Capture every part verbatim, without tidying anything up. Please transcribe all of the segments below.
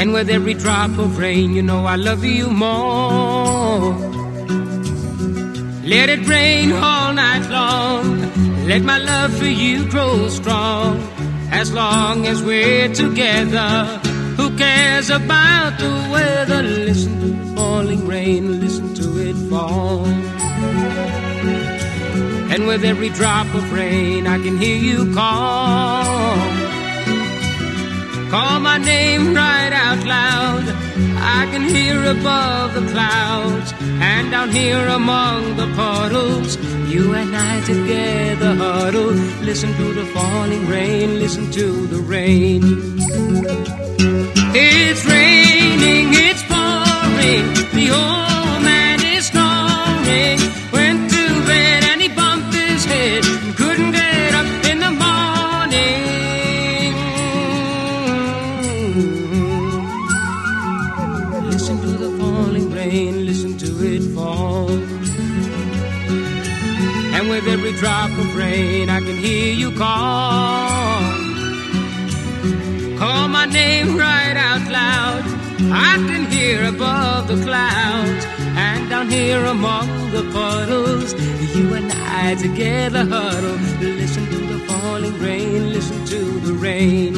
And with every drop of rain, you know I love you more. Let it rain all night long. Let my love for you grow strong. As long as we're together, who cares about the weather? Listen to the falling rain, listen to it fall. And with every drop of rain, I can hear you call. Call my name right out loud. I can hear above the clouds, and down here among the puddles, you and I together huddle. Listen to the falling rain, listen to the rain. It's raining, it's pouring, the old man is snoring. Went to bed and he bumped his head and couldn't get up in the morning. Listen to the falling rain, listen to it fall. And with every drop of rain, I can hear you call. Call my name right out loud. I can hear above the clouds, and down here among the puddles, you and I together huddle. Listen to the falling rain, listen to the rain.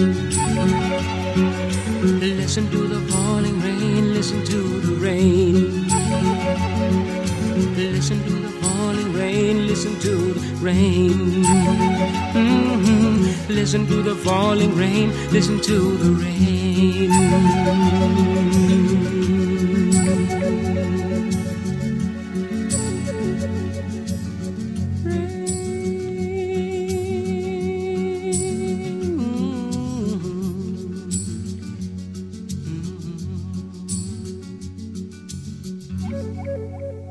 Listen to the falling rain, listen to the rain. Listen to the falling rain, listen to the rain. Mm-hmm. Listen to the falling rain, listen to the rain. Rain.